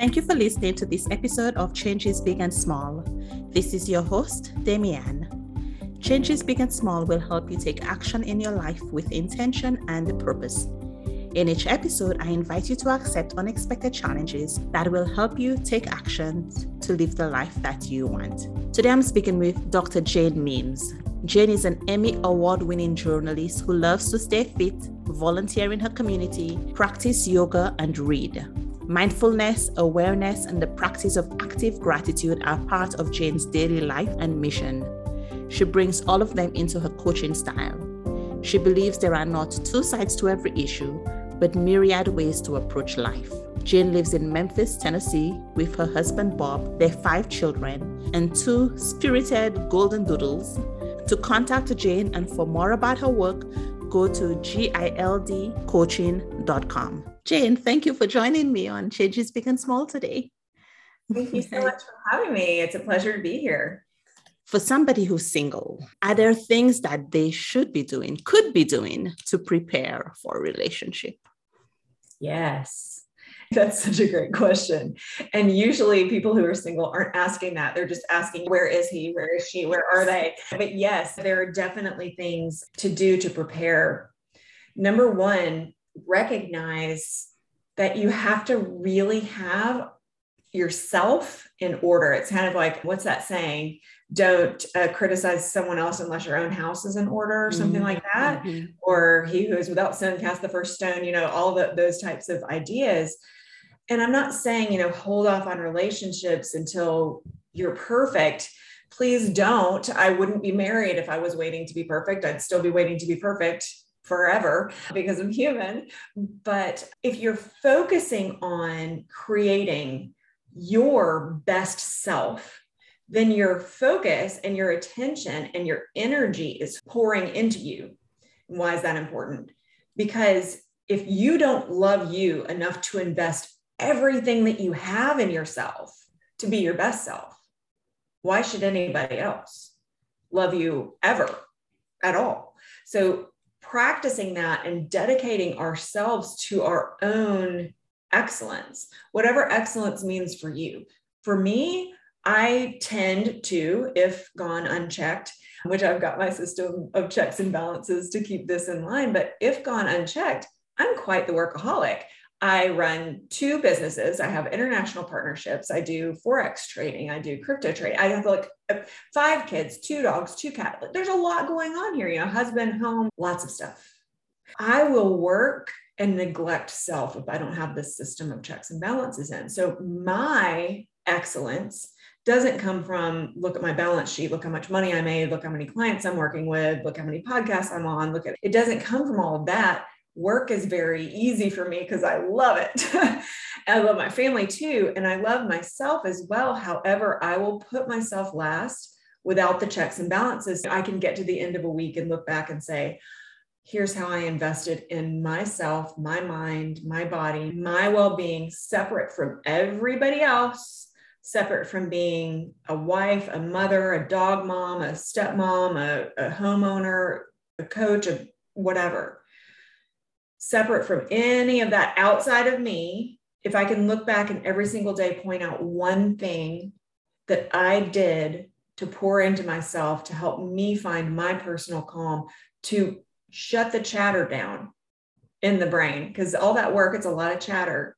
Thank you for listening to this episode of Changes Big and Small. This is your host, Damian. Changes Big and Small will help you take action in your life with intention and purpose. In each episode, I invite you to accept unexpected challenges that will help you take action to live the life that you want. Today, I'm speaking with Dr. Jane Means. Jane is an Emmy Award-winning journalist who loves to stay fit, volunteer in her community, practice yoga, and read. Mindfulness, awareness, and the practice of active gratitude are part of Jane's daily life and mission. She brings all of them into her coaching style. She believes there are not two sides to every issue, but myriad ways to approach life. Jane lives in Memphis, Tennessee, with her husband Bob, their 5 children, and 2 spirited golden doodles. To contact Jane and for more about her work, go to gildcoaching.com. Jane, thank you for joining me on Changes Big and Small today. Thank you so much for having me. It's a pleasure to be here. For somebody who's single, are there things that they should be doing, could be doing to prepare for a relationship? Yes, that's such a great question. And usually people who are single aren't asking that. They're just asking, where is he? Where is she? Where are they? But yes, there are definitely things to do to prepare. Number one, recognize that you have to really have yourself in order. It's kind of like, what's that saying? Don't criticize someone else unless your own house is in order or something like that. Mm-hmm. Or he who is without sin cast the first stone, all those types of ideas. And I'm not saying, hold off on relationships until you're perfect. Please don't. I wouldn't be married if I was waiting to be perfect. I'd still be waiting to be perfect forever because I'm human. But if you're focusing on creating your best self, then your focus and your attention and your energy is pouring into you. And why is that important? Because if you don't love you enough to invest everything that you have in yourself to be your best self, why should anybody else love you ever at all? So practicing that and dedicating ourselves to our own excellence, whatever excellence means for you. For me, I tend to, if gone unchecked, which I've got my system of checks and balances to keep this in line, but if gone unchecked, I'm quite the workaholic. I run 2 businesses. I have international partnerships. I do Forex trading. I do crypto trading. I have 5 kids, 2 dogs, 2 cats. There's a lot going on here, husband, home, lots of stuff. I will work and neglect self if I don't have this system of checks and balances in. So my excellence doesn't come from, look at my balance sheet, look how much money I made, look how many clients I'm working with, look how many podcasts I'm on, it doesn't come from all of that. Work is very easy for me because I love it. I love my family too. And I love myself as well. However, I will put myself last without the checks and balances. I can get to the end of a week and look back and say, here's how I invested in myself, my mind, my body, my well-being, separate from everybody else, separate from being a wife, a mother, a dog mom, a stepmom, a homeowner, a coach, a whatever. Separate from any of that outside of me. If I can look back and every single day point out one thing that I did to pour into myself to help me find my personal calm, to shut the chatter down in the brain, because all that work, it's a lot of chatter.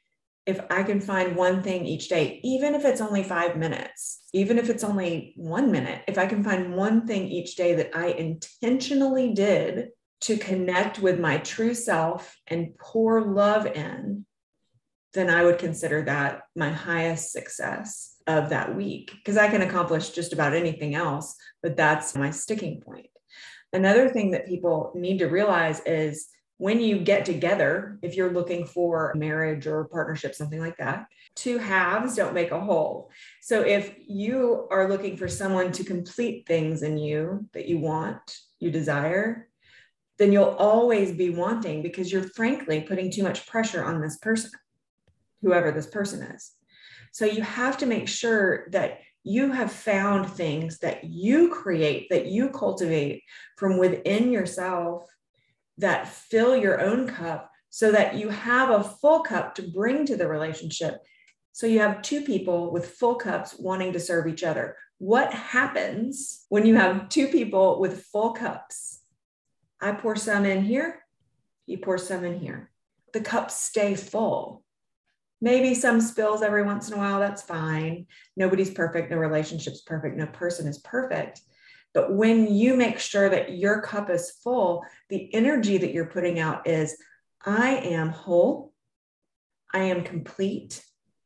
If I can find one thing each day, even if it's only 5 minutes, even if it's only 1 minute, if I can find one thing each day that I intentionally did to connect with my true self and pour love in, then I would consider that my highest success of that week, because I can accomplish just about anything else, but that's my sticking point. Another thing that people need to realize is when you get together, if you're looking for marriage or partnership, something like that, 2 halves don't make a whole. So if you are looking for someone to complete things in you that you want, you desire, then you'll always be wanting, because you're frankly putting too much pressure on this person, whoever this person is. So you have to make sure that you have found things that you create, that you cultivate from within yourself that fill your own cup so that you have a full cup to bring to the relationship So you have two people with full cups wanting to serve each other. What happens when you have two people with full cups? I pour some in here, you pour some in here. The cups stay full. Maybe some spills every once in a while, that's fine. Nobody's perfect, no relationship's perfect, no person is perfect. But when you make sure that your cup is full, the energy that you're putting out is, I am whole, I am complete,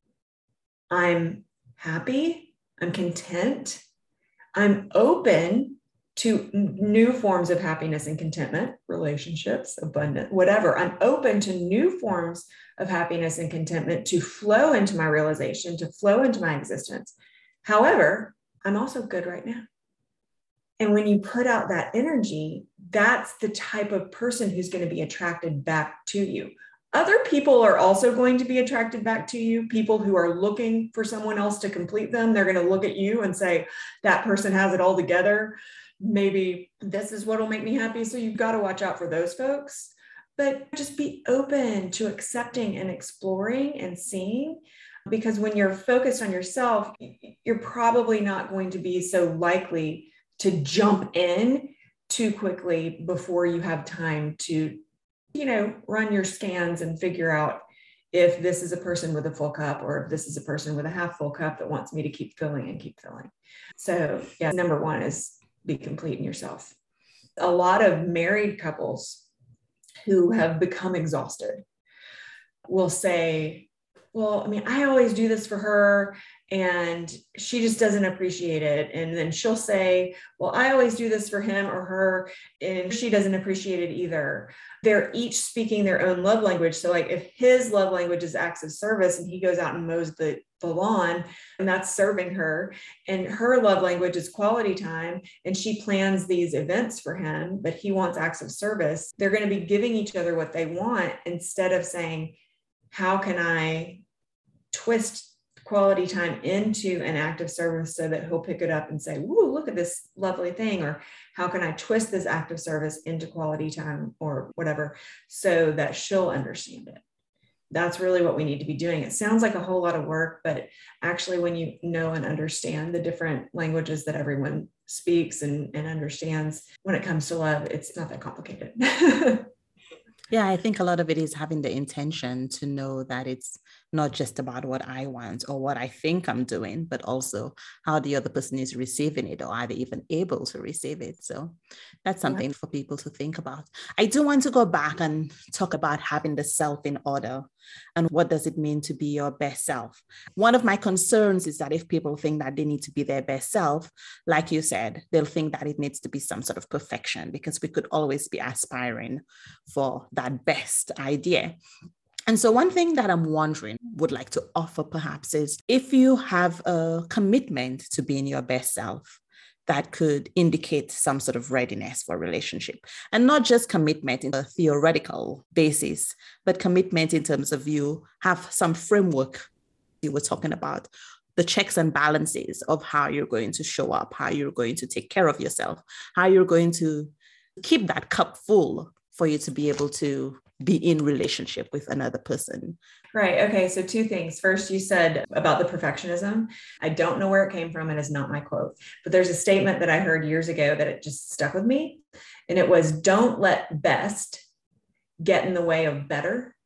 I'm happy, I'm content, I'm open to new forms of happiness and contentment, relationships, abundance, whatever. I'm open to new forms of happiness and contentment to flow into my realization, to flow into my existence. However, I'm also good right now. And when you put out that energy, that's the type of person who's going to be attracted back to you. Other people are also going to be attracted back to you. People who are looking for someone else to complete them, they're going to look at you and say, that person has it all together. Maybe this is what will make me happy. So you've got to watch out for those folks, but just be open to accepting and exploring and seeing, because when you're focused on yourself, you're probably not going to be so likely to jump in too quickly before you have time to, run your scans and figure out if this is a person with a full cup or if this is a person with a half full cup that wants me to keep filling and keep filling. So yeah, number one is be complete in yourself. A lot of married couples who have become exhausted will say, well, I always do this for her and she just doesn't appreciate it. And then she'll say, well, I always do this for him or her and she doesn't appreciate it either. They're each speaking their own love language. So like if his love language is acts of service and he goes out and mows the lawn and that's serving her, and her love language is quality time and she plans these events for him, but he wants acts of service, they're going to be giving each other what they want instead of saying, how can I twist quality time into an act of service so that he'll pick it up and say, "Ooh, look at this lovely thing," or how can I twist this act of service into quality time or whatever so that she'll understand it. That's really what we need to be doing. It sounds like a whole lot of work, but actually when you know and understand the different languages that everyone speaks and understands when it comes to love, it's not that complicated. Yeah, I think a lot of it is having the intention to know that it's not just about what I want or what I think I'm doing, but also how the other person is receiving it, or are they even able to receive it? So that's something for people to think about. I do want to go back and talk about having the self in order and what does it mean to be your best self. One of my concerns is that if people think that they need to be their best self, like you said, they'll think that it needs to be some sort of perfection, because we could always be aspiring for that best idea. And so one thing that I'm wondering, would like to offer perhaps, is if you have a commitment to being your best self, that could indicate some sort of readiness for a relationship. And not just commitment in a theoretical basis, but commitment in terms of you have some framework you were talking about, the checks and balances of how you're going to show up, how you're going to take care of yourself, how you're going to keep that cup full for you to be able to be in relationship with another person. Right. Okay. So two things. First, you said about the perfectionism. I don't know where it came from. It is not my quote, but there's a statement that I heard years ago that it just stuck with me. And it was, don't let best get in the way of better.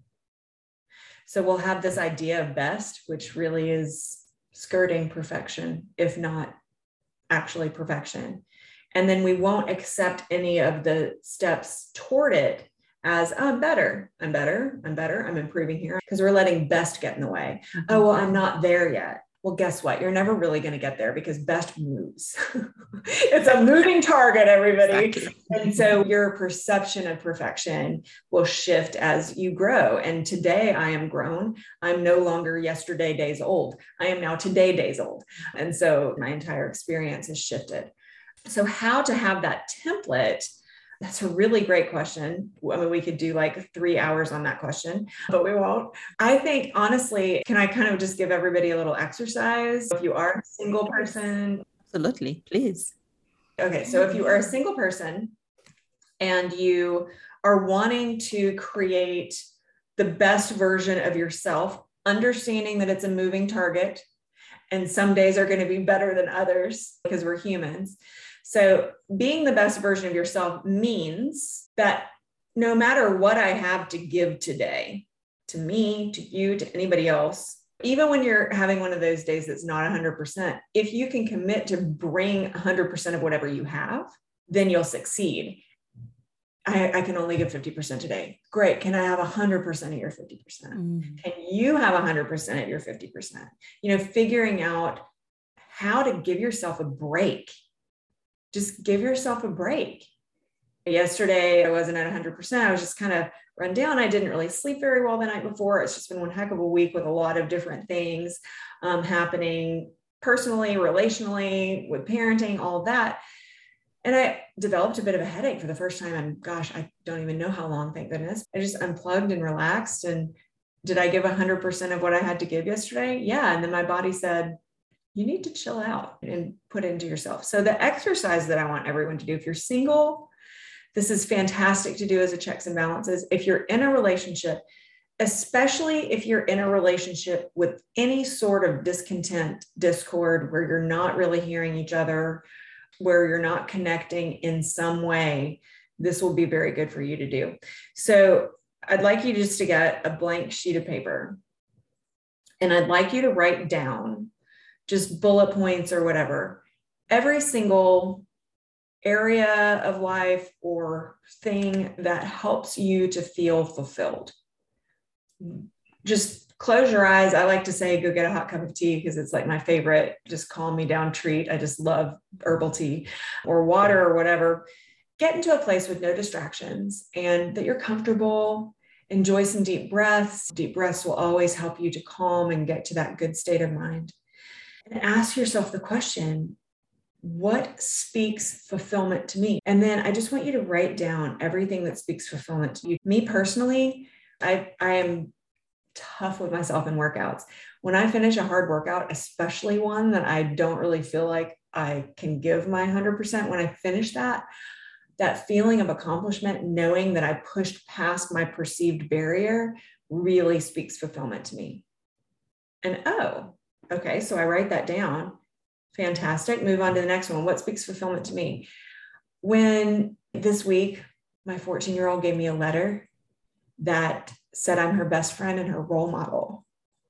So we'll have this idea of best, which really is skirting perfection, if not actually perfection. And then we won't accept any of the steps toward it as, oh, I'm better, I'm improving here, because we're letting best get in the way. Mm-hmm. Oh, well, I'm not there yet. Well, guess what? You're never really going to get there because best moves. It's a moving target, everybody. Exactly. And so your perception of perfection will shift as you grow. And today I am grown. I'm no longer yesterday days old. I am now today days old. And so my entire experience has shifted. So how to have that template? That's a really great question. I mean, we could do like 3 hours on that question, but we won't. I think, honestly, can I kind of just give everybody a little exercise? If you are a single person. Absolutely, please. Okay, so if you are a single person and you are wanting to create the best version of yourself understanding that it's a moving target and some days are going to be better than others because we're humans. So being the best version of yourself means that no matter what I have to give today, to me, to you, to anybody else, even when you're having one of those days that's not 100%, if you can commit to bring 100% of whatever you have, then you'll succeed. I can only give 50% today. Great. Can I have 100% of your 50%? Can you have 100% of your 50%? Figuring out how to give yourself a break. Just give yourself a break. Yesterday, I wasn't at 100%. I was just kind of run down. I didn't really sleep very well the night before. It's just been one heck of a week with a lot of different things happening personally, relationally, with parenting, all of that. And I developed a bit of a headache for the first time. And gosh, I don't even know how long, thank goodness. I just unplugged and relaxed. And did I give 100% of what I had to give yesterday? Yeah. And then my body said, you need to chill out and put into yourself. So the exercise that I want everyone to do, if you're single, this is fantastic to do as a checks and balances. If you're in a relationship, especially if you're in a relationship with any sort of discontent, discord, where you're not really hearing each other, where you're not connecting in some way, this will be very good for you to do. So I'd like you just to get a blank sheet of paper, and I'd like you to write down just bullet points or whatever, every single area of life or thing that helps you to feel fulfilled. Just close your eyes. I like to say, go get a hot cup of tea because it's like my favorite, just calm me down treat. I just love herbal tea or water or whatever. Get into a place with no distractions and that you're comfortable. Enjoy some deep breaths. Deep breaths will always help you to calm and get to that good state of mind. And ask yourself the question, what speaks fulfillment to me? And then I just want you to write down everything that speaks fulfillment to you. Me personally, I am tough with myself in workouts. When I finish a hard workout, especially one that I don't really feel like I can give my 100%, when I finish that feeling of accomplishment, knowing that I pushed past my perceived barrier, really speaks fulfillment to me. And okay, so I write that down. Fantastic. Move on to the next one. What speaks fulfillment to me? When this week, my 14-year-old gave me a letter that said I'm her best friend and her role model.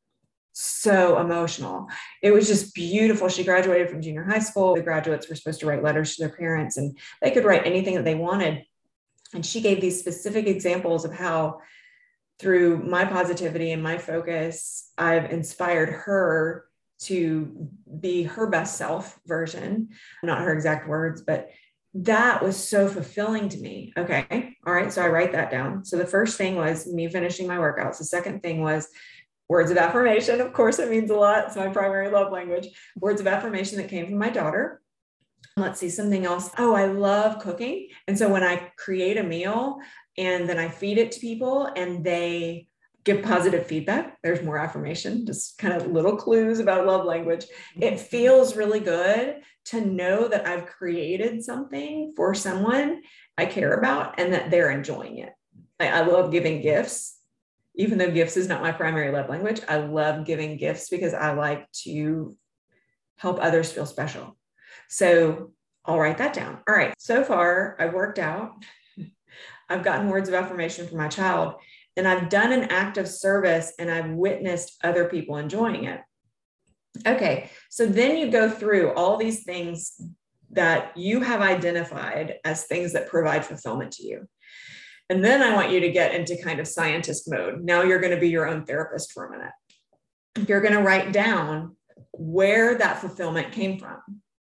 So emotional. It was just beautiful. She graduated from junior high school. The graduates were supposed to write letters to their parents and they could write anything that they wanted. And she gave these specific examples of how through my positivity and my focus, I've inspired her to be her best self version, not her exact words, but that was so fulfilling to me. Okay. All right. So I write that down. So the first thing was me finishing my workouts. The second thing was words of affirmation. Of course, it means a lot. It's my primary love language. Words of affirmation that came from my daughter. Let's see, something else. Oh, I love cooking. And so when I create a meal and then I feed it to people and they give positive feedback, there's more affirmation, just kind of little clues about love language. It feels really good to know that I've created something for someone I care about and that they're enjoying it. I love giving gifts, even though gifts is not my primary love language. I love giving gifts because I like to help others feel special. So I'll write that down. All right. So far, I've worked out. I've gotten words of affirmation from my child, and I've done an act of service and I've witnessed other people enjoying it. Okay. So then you go through all these things that you have identified as things that provide fulfillment to you. And then I want you to get into kind of scientist mode. Now you're going to be your own therapist for a minute. You're going to write down where that fulfillment came from.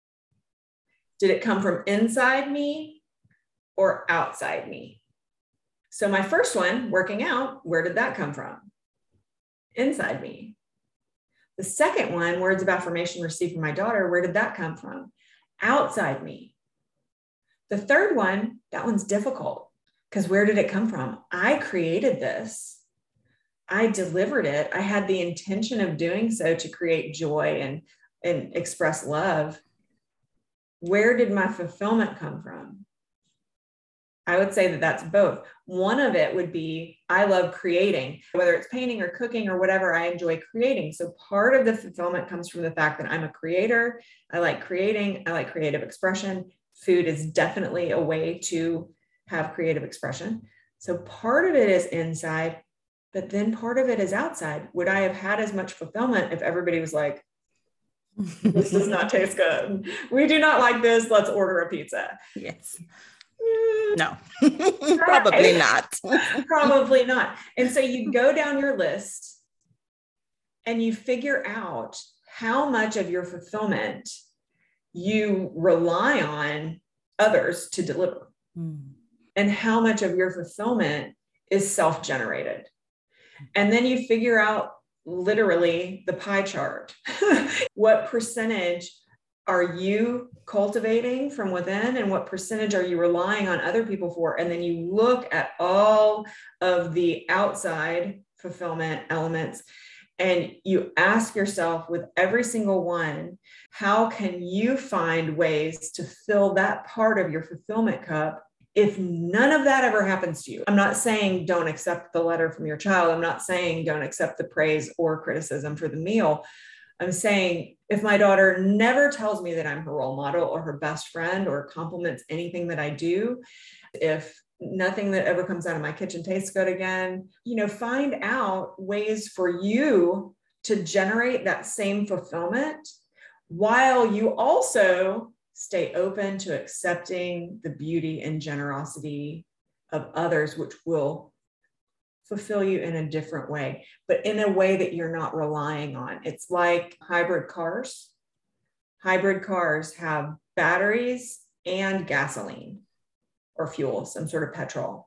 Did it come from inside me or outside me? So my first one, working out, where did that come from? Inside me. The second one, words of affirmation received from my daughter, where did that come from? Outside me. The third one, that one's difficult because where did it come from? I created this. I delivered it. I had the intention of doing so to create joy and express love. Where did my fulfillment come from? I would say that that's both. One of it would be, I love creating, whether it's painting or cooking or whatever, I enjoy creating. So part of the fulfillment comes from the fact that I'm a creator. I like creating. I like creative expression. Food is definitely a way to have creative expression. So part of it is inside, but then part of it is outside. Would I have had as much fulfillment if everybody was like, this does not taste good. We do not like this. Let's order a pizza. Yes. No, probably not. Probably not. And so you go down your list and you figure out how much of your fulfillment you rely on others to deliver, and how much of your fulfillment is self-generated. And then you figure out literally the pie chart. What percentage are you cultivating from within, and what percentage are you relying on other people for? And then you look at all of the outside fulfillment elements, and you ask yourself with every single one, how can you find ways to fill that part of your fulfillment cup if none of that ever happens to you? I'm not saying don't accept the letter from your child. I'm not saying don't accept the praise or criticism for the meal. I'm saying if my daughter never tells me that I'm her role model or her best friend or compliments anything that I do, if nothing that ever comes out of my kitchen tastes good again, find out ways for you to generate that same fulfillment while you also stay open to accepting the beauty and generosity of others, which will fulfill you in a different way, but in a way that you're not relying on. It's like hybrid cars. Hybrid cars have batteries and gasoline or fuel, some sort of petrol.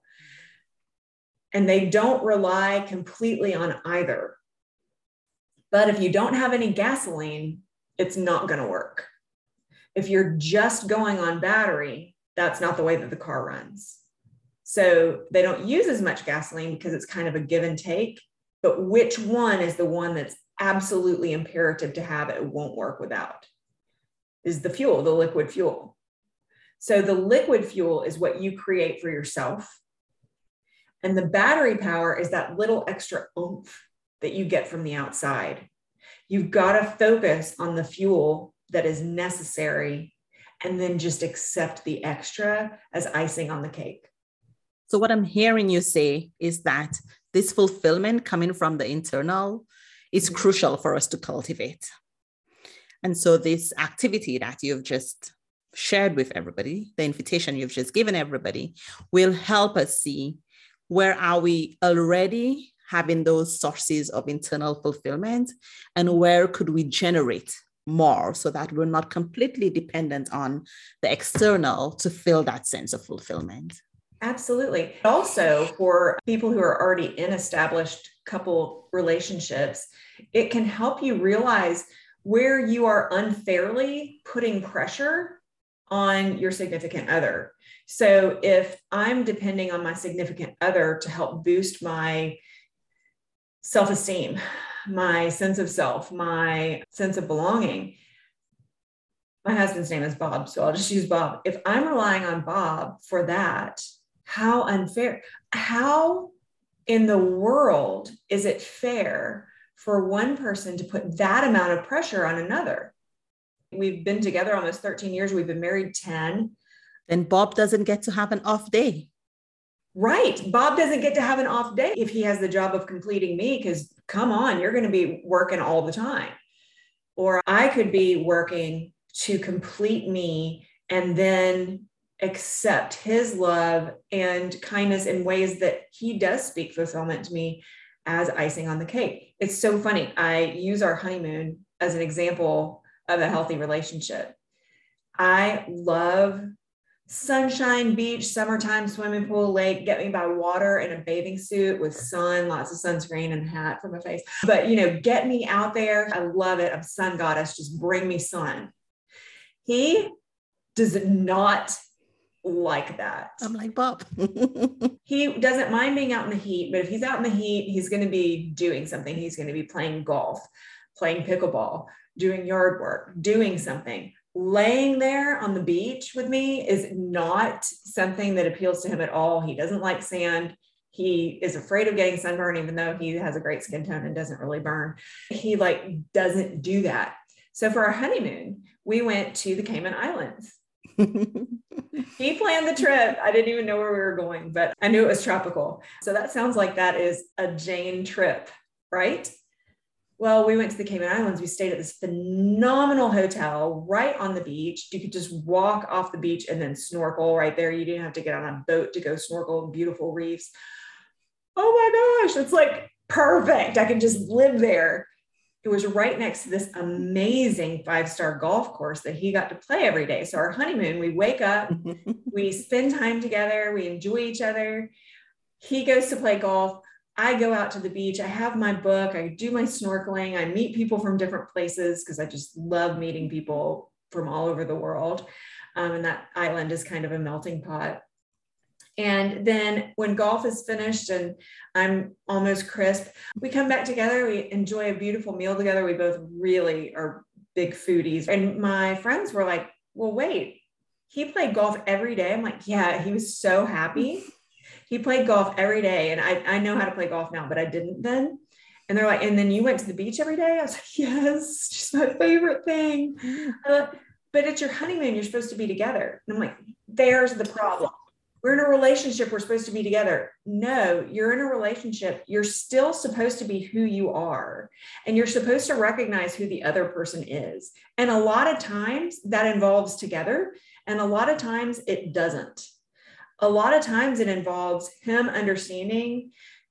And they don't rely completely on either. But if you don't have any gasoline, it's not going to work. If you're just going on battery, that's not the way that the car runs. So they don't use as much gasoline because it's kind of a give and take, but which one is the one that's absolutely imperative to have it won't work without? Is the fuel, the liquid fuel. So the liquid fuel is what you create for yourself. And the battery power is that little extra oomph that you get from the outside. You've got to focus on the fuel that is necessary and then just accept the extra as icing on the cake. So what I'm hearing you say is that this fulfillment coming from the internal is crucial for us to cultivate. And so this activity that you've just shared with everybody, the invitation you've just given everybody, will help us see where are we already having those sources of internal fulfillment and where could we generate more so that we're not completely dependent on the external to fill that sense of fulfillment. Absolutely. Also, for people who are already in established couple relationships, it can help you realize where you are unfairly putting pressure on your significant other. So if I'm depending on my significant other to help boost my self-esteem, my sense of self, my sense of belonging, my husband's name is Bob, so I'll just use Bob. If I'm relying on Bob for that, how unfair. How in the world is it fair for one person to put that amount of pressure on another? We've been together almost 13 years. We've been married 10. Then Bob doesn't get to have an off day. Right. Bob doesn't get to have an off day if he has the job of completing me, because come on, you're going to be working all the time. Or I could be working to complete me and then accept his love and kindness in ways that he does speak fulfillment to me as icing on the cake. It's so funny. I use our honeymoon as an example of a healthy relationship. I love sunshine, beach, summertime, swimming pool, lake, get me by water in a bathing suit with sun, lots of sunscreen and a hat for my face. But, get me out there. I love it. I'm a sun goddess. Just bring me sun. He does not like that. I'm like Bob. He doesn't mind being out in the heat, but if he's out in the heat, he's going to be doing something. He's going to be playing golf, playing pickleball, doing yard work, doing something. laying there on the beach with me is not something that appeals to him at all. He doesn't like sand. He is afraid of getting sunburn, even though he has a great skin tone and doesn't really burn. He like doesn't do that. So for our honeymoon, we went to the Cayman Islands. He planned the trip. I didn't even know where we were going, but I knew it was tropical. So that sounds like that is a Jane trip, right? Well, we went to the Cayman Islands. We stayed at this phenomenal hotel right on the beach. You could just walk off the beach and then snorkel right there. You didn't have to get on a boat to go snorkel in beautiful reefs. Oh my gosh, it's like perfect. I could just live there. It was right next to this amazing 5-star golf course that he got to play every day. So our honeymoon, we wake up, we spend time together, we enjoy each other. He goes to play golf. I go out to the beach. I have my book. I do my snorkeling. I meet people from different places because I just love meeting people from all over the world. And that island is kind of a melting pot. And then when golf is finished and I'm almost crisp, we come back together. We enjoy a beautiful meal together. We both really are big foodies. And my friends were like, well, wait, he played golf every day. I'm like, yeah, he was so happy. He played golf every day. And I know how to play golf now, but I didn't then. And they're like, and then you went to the beach every day? I was like, yes, it's just my favorite thing. But it's your honeymoon. You're supposed to be together. And I'm like, there's the problem. We're in a relationship. We're supposed to be together. No, you're in a relationship. You're still supposed to be who you are. And you're supposed to recognize who the other person is. And a lot of times that involves together. And a lot of times it doesn't. A lot of times it involves him understanding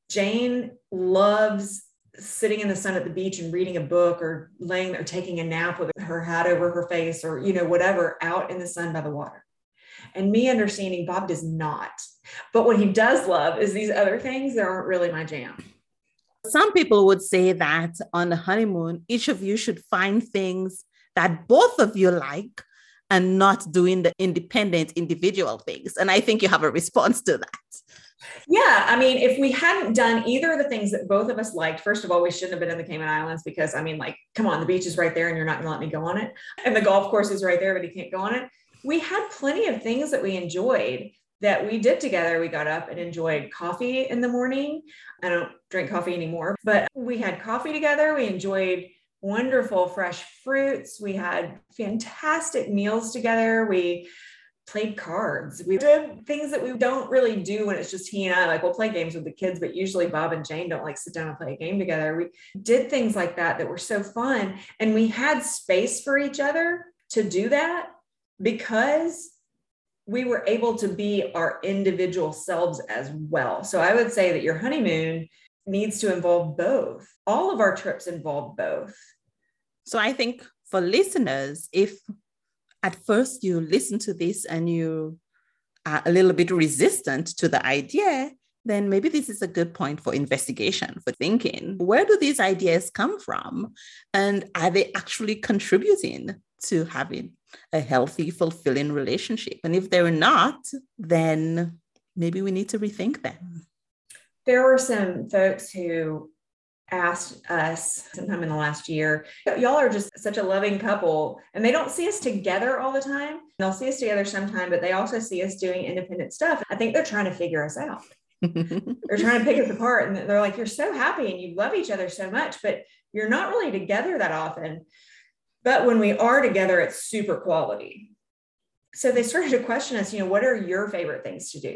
Jane loves sitting in the sun at the beach and reading a book or laying there taking a nap with her hat over her face or, whatever, out in the sun by the water. And me understanding Bob does not. But what he does love is these other things that aren't really my jam. Some people would say that on the honeymoon, each of you should find things that both of you like and not doing the independent individual things. And I think you have a response to that. Yeah. I mean, if we hadn't done either of the things that both of us liked, first of all, we shouldn't have been in the Cayman Islands because, come on, the beach is right there and you're not going to let me go on it. And the golf course is right there, but he can't go on it. We had plenty of things that we enjoyed that we did together. We got up and enjoyed coffee in the morning. I don't drink coffee anymore, but we had coffee together. We enjoyed wonderful fresh fruits. We had fantastic meals together. We played cards. We did things that we don't really do when it's just he and I. Like, we'll play games with the kids, but usually Bob and Jane don't sit down and play a game together. We did things like that were so fun. And we had space for each other to do that because we were able to be our individual selves as well. So I would say that your honeymoon needs to involve both. All of our trips involve both. So I think for listeners, if at first you listen to this and you are a little bit resistant to the idea, then maybe this is a good point for investigation, for thinking, where do these ideas come from? And are they actually contributing to having a healthy, fulfilling relationship? And if they're not, then maybe we need to rethink them. There were some folks who asked us sometime in the last year, y'all are just such a loving couple, and they don't see us together all the time. They'll see us together sometime, but they also see us doing independent stuff. I think they're trying to figure us out. They're trying to pick us apart, and they're like, you're so happy and you love each other so much, but you're not really together that often. But when we are together, it's super quality. So they started to question us, what are your favorite things to do?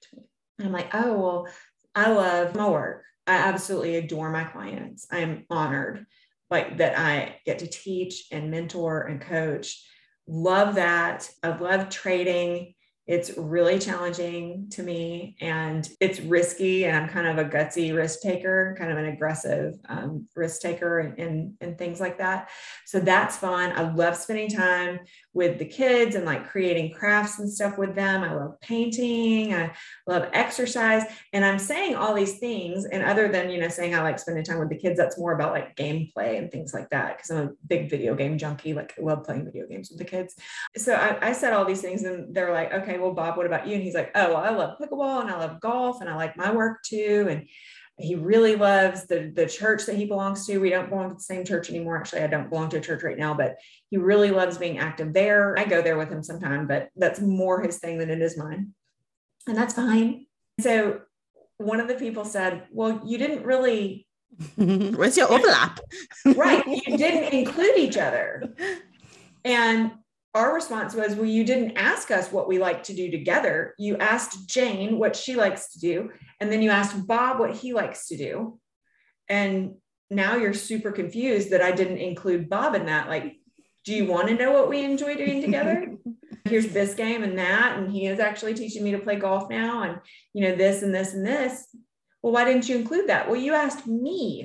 And I'm like, oh, well, I love my work. I absolutely adore my clients. I'm honored that I get to teach and mentor and coach. Love that. I love trading. It's really challenging to me and it's risky, and I'm kind of a gutsy risk taker, kind of an aggressive risk taker and things like that. So that's fun. I love spending time with the kids and creating crafts and stuff with them. I love painting. I love exercise. And I'm saying all these things. And other than, saying I like spending time with the kids, that's more about gameplay and things like that. Cause I'm a big video game junkie. I love playing video games with the kids. So I said all these things and they're like, okay, well, Bob, what about you? And he's like, oh, well, I love pickleball and I love golf and I like my work too. And He really loves the church that he belongs to. We don't belong to the same church anymore. Actually, I don't belong to a church right now, but he really loves being active there. I go there with him sometime, but that's more his thing than it is mine. And that's fine. So one of the people said, well, you didn't really. Where's your overlap? Right. You didn't include each other. And our response was, well, you didn't ask us what we like to do together. You asked Jane what she likes to do. And then you asked Bob what he likes to do. And now you're super confused that I didn't include Bob in that. Like, do you want to know what we enjoy doing together? Here's this game and that. And he is actually teaching me to play golf now. And, this and this and this. Well, why didn't you include that? Well, you asked me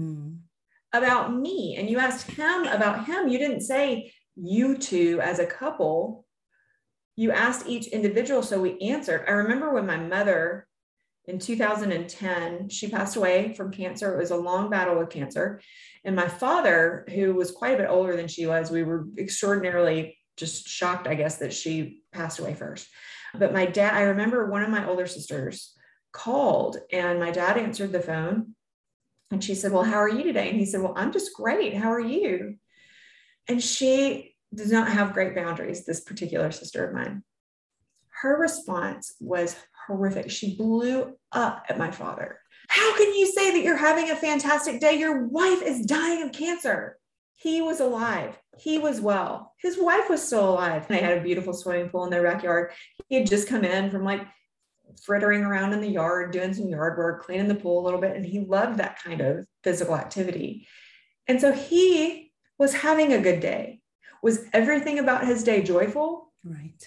about me, and you asked him about him. You didn't say you two as a couple. You asked each individual, so we answered. I remember when my mother in 2010, she passed away from cancer. It was a long battle with cancer. And my father, who was quite a bit older than she was, we were extraordinarily just shocked, I guess, that she passed away first. But my dad, I remember one of my older sisters called, and my dad answered the phone, and she said, well, how are you today? And he said, well, I'm just great. How are you? And she does not have great boundaries, this particular sister of mine. Her response was horrific. She blew up at my father. How can you say that you're having a fantastic day? Your wife is dying of cancer. He was alive. He was well. His wife was still alive. They had a beautiful swimming pool in their backyard. He had just come in from frittering around in the yard, doing some yard work, cleaning the pool a little bit. And he loved that kind of physical activity. And so he was having a good day. Was everything about his day joyful? Right.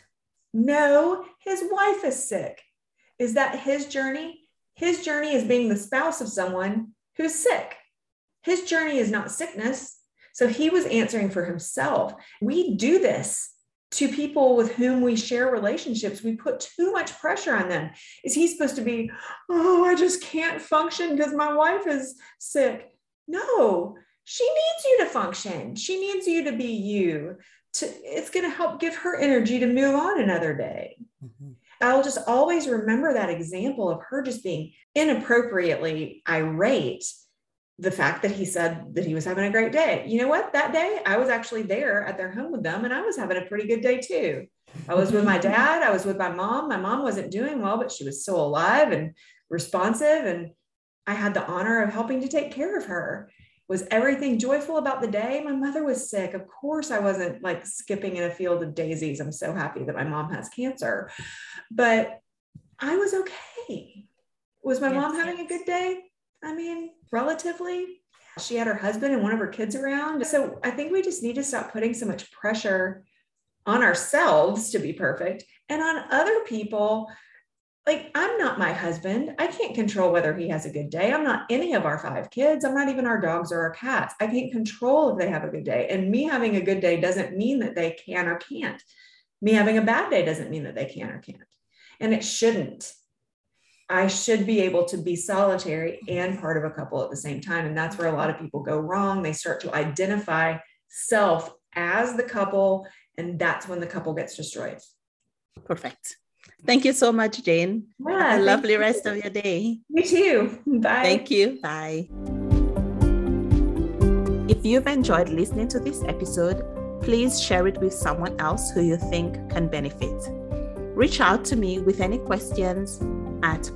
No, his wife is sick. Is that his journey? His journey is being the spouse of someone who's sick. His journey is not sickness. So he was answering for himself. We do this to people with whom we share relationships. We put too much pressure on them. Is he supposed to be, oh, I just can't function because my wife is sick? No, she needs you to function. She needs you to be you. It's going to help give her energy to move on another day. Mm-hmm. I'll just always remember that example of her just being inappropriately irate. The fact that he said that he was having a great day. You know what? That day I was actually there at their home with them, and I was having a pretty good day too. I was with my dad. I was with my mom. My mom wasn't doing well, but she was still alive and responsive. And I had the honor of helping to take care of her. Was everything joyful about the day? My mother was sick. Of course, I wasn't skipping in a field of daisies. I'm so happy that my mom has cancer, but I was okay. Was my mom having a good day? I mean, relatively. She had her husband and one of her kids around. So I think we just need to stop putting so much pressure on ourselves to be perfect and on other people. I'm not my husband. I can't control whether he has a good day. I'm not any of our 5 kids. I'm not even our dogs or our cats. I can't control if they have a good day. And me having a good day doesn't mean that they can or can't. Me having a bad day doesn't mean that they can or can't. And it shouldn't. I should be able to be solitary and part of a couple at the same time. And that's where a lot of people go wrong. They start to identify self as the couple, and that's when the couple gets destroyed. Perfect. Thank you so much, Jane. Yeah, have a lovely rest of your day. You too. Bye. Thank you. Bye. If you've enjoyed listening to this episode, please share it with someone else who you think can benefit. Reach out to me with any questions at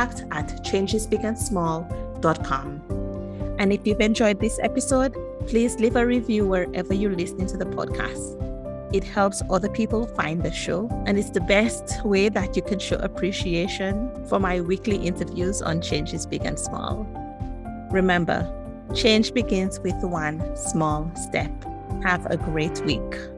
contact@changesbigandsmall.com. And if you've enjoyed this episode, please leave a review wherever you're listening to the podcast. It helps other people find the show, and it's the best way that you can show appreciation for my weekly interviews on Changes Big and Small. Remember, change begins with one small step. Have a great week.